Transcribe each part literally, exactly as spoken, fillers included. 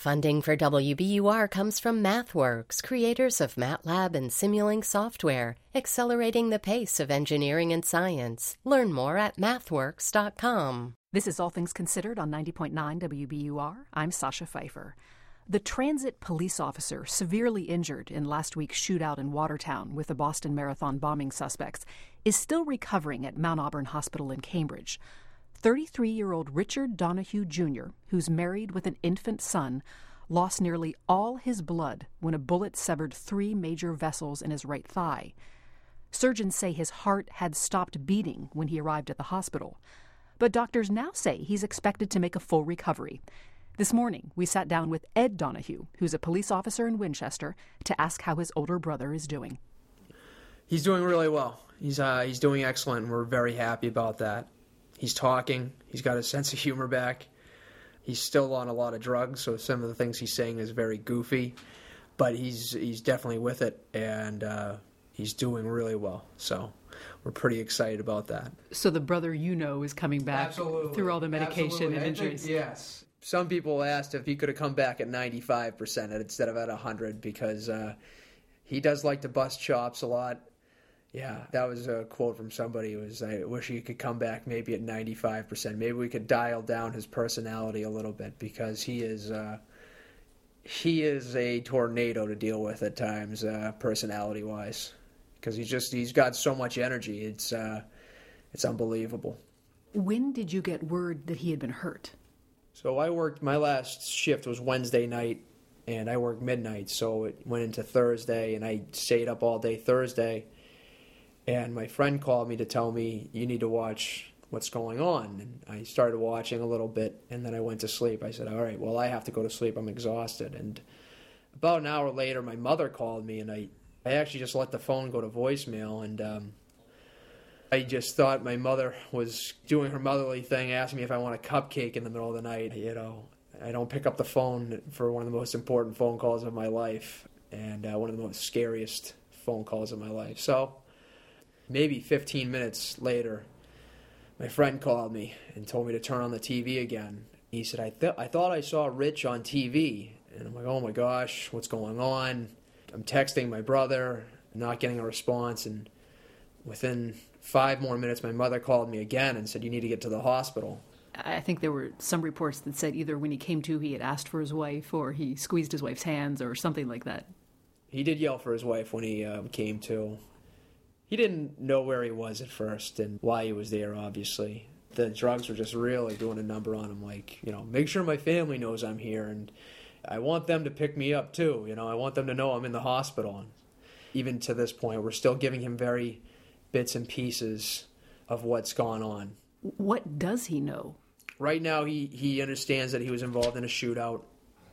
Funding for W B U R comes from MathWorks, creators of MATLAB and Simulink software, accelerating the pace of engineering and science. Learn more at mathworks dot com. This is All Things Considered on ninety point nine W B U R. I'm Sasha Pfeiffer. The transit police officer severely injured in last week's shootout in Watertown with the Boston Marathon bombing suspects is still recovering at Mount Auburn Hospital in Cambridge. thirty-three-year-old Richard Donahue Junior, who's married with an infant son, lost nearly all his blood when a bullet severed three major vessels in his right thigh. Surgeons say his heart had stopped beating when he arrived at the hospital. But doctors now say he's expected to make a full recovery. This morning, we sat down with Ed Donahue, who's a police officer in Winchester, to ask how his older brother is doing. He's doing really well. He's uh, he's doing excellent, and we're very happy about that. He's talking. He's got his sense of humor back. He's still on a lot of drugs, so some of the things he's saying is very goofy, but he's he's definitely with it, and uh, he's doing really well. So we're pretty excited about that. So the brother you know is coming back Absolutely. through all the medication Absolutely. and I think, injuries. yes. Some people asked if he could have come back at ninety-five percent instead of at one hundred because uh, he does like to bust chops a lot. Yeah, that was a quote from somebody. It was, I wish he could come back maybe at ninety-five percent. Maybe we could dial down his personality a little bit because he is uh, he is a tornado to deal with at times, uh, personality-wise. Because he's just he's got so much energy. It's uh, it's unbelievable. When did you get word that he had been hurt? So I worked, my last shift was Wednesday night, and I worked midnight, so it went into Thursday, and I stayed up all day Thursday. And my friend called me to tell me, you need to watch what's going on. And I started watching a little bit, and then I went to sleep. I said, all right, well, I have to go to sleep. I'm exhausted. And about an hour later, my mother called me, and I, I actually just let the phone go to voicemail. And um, I just thought my mother was doing her motherly thing, asking me if I want a cupcake in the middle of the night. You know, I don't pick up the phone for one of the most important phone calls of my life, and uh, one of the most scariest phone calls of my life. So maybe fifteen minutes later, my friend called me and told me to turn on the T V again. He said, I, th- I thought I saw Rich on T V. And I'm like, oh my gosh, what's going on? I'm texting my brother, not getting a response. And within five more minutes, my mother called me again and said, you need to get to the hospital. I think there were some reports that said either when he came to, he had asked for his wife, or he squeezed his wife's hands, or something like that. He did yell for his wife when he um, came to. He didn't know where he was at first and why he was there, obviously. The drugs were just really doing a number on him, like, you know, make sure my family knows I'm here, and I want them to pick me up too. You know, I want them to know I'm in the hospital. And even to this point, we're still giving him very bits and pieces of what's gone on. What does he know? Right now, he, he understands that he was involved in a shootout.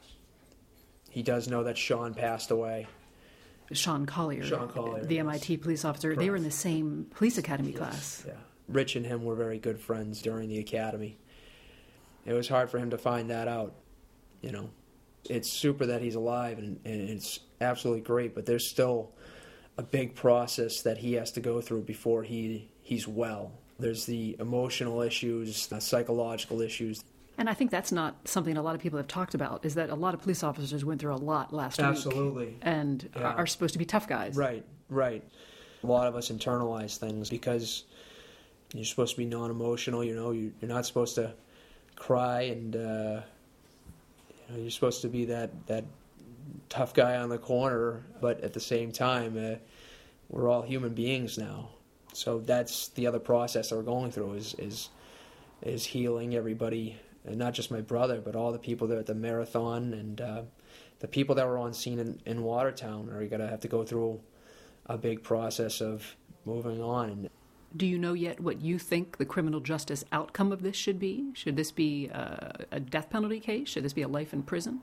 He does know that Sean passed away. Sean Collier, Sean Collier, the yes. M I T police officer. Correct. They were in the same police academy Yes, class. Yeah. Rich and him were very good friends during the academy. It was hard for him to find that out, you know. It's super that he's alive, and, and it's absolutely great, but there's still a big process that he has to go through before he he's well. There's the emotional issues, the psychological issues. And I think that's not something a lot of people have talked about, is that a lot of police officers went through a lot last Absolutely. week. And Yeah. are supposed to be tough guys. Right, right. A lot of us internalize things because you're supposed to be non-emotional, you know, you're not supposed to cry, and uh, you know, you're supposed to be that, that tough guy on the corner, but at the same time, uh, we're all human beings now. So that's the other process that we're going through is is, is healing everybody, and not just my brother, but all the people there at the marathon, and uh, the people that were on scene in, in Watertown are going to have to go through a big process of moving on. And do you know yet what you think the criminal justice outcome of this should be? Should this be uh, a death penalty case? Should this be a life in prison?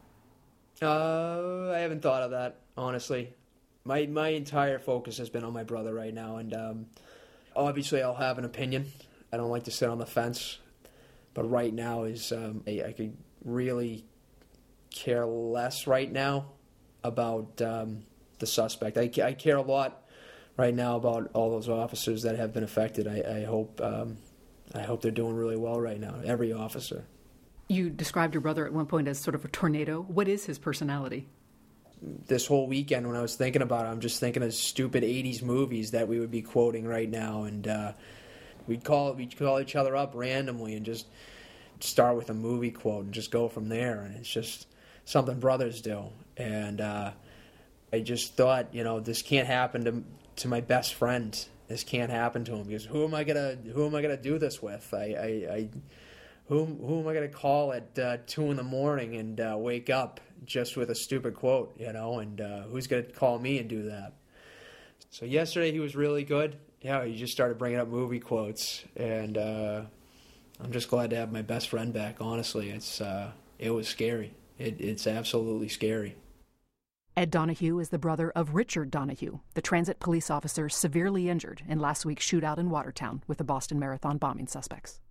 Uh, I haven't thought of that, honestly. My my entire focus has been on my brother right now, and um, obviously I'll have an opinion. I don't like to sit on the fence, but right now is um, I, I could really care less right now about um, the suspect. I, I care a lot right now about all those officers that have been affected. I, I hope um, I hope they're doing really well right now. Every officer. You described your brother at one point as sort of a tornado. What is his personality? This whole weekend when I was thinking about it, I'm just thinking of stupid eighties movies that we would be quoting right now, and uh, we'd call we'd call each other up randomly and just start with a movie quote and just go from there. And it's just something brothers do. And uh, I just thought, you know, this can't happen to to my best friend. This can't happen to him because who am I gonna who am I gonna do this with? I, I, I who who am I gonna call at uh, two in the morning and uh, wake up just with a stupid quote, you know? And uh, who's gonna call me and do that? So yesterday he was really good. Yeah, he just started bringing up movie quotes, and uh, I'm just glad to have my best friend back. Honestly, it's uh, it was scary. It, it's absolutely scary. Ed Donahue is the brother of Richard Donahue, the transit police officer severely injured in last week's shootout in Watertown with the Boston Marathon bombing suspects.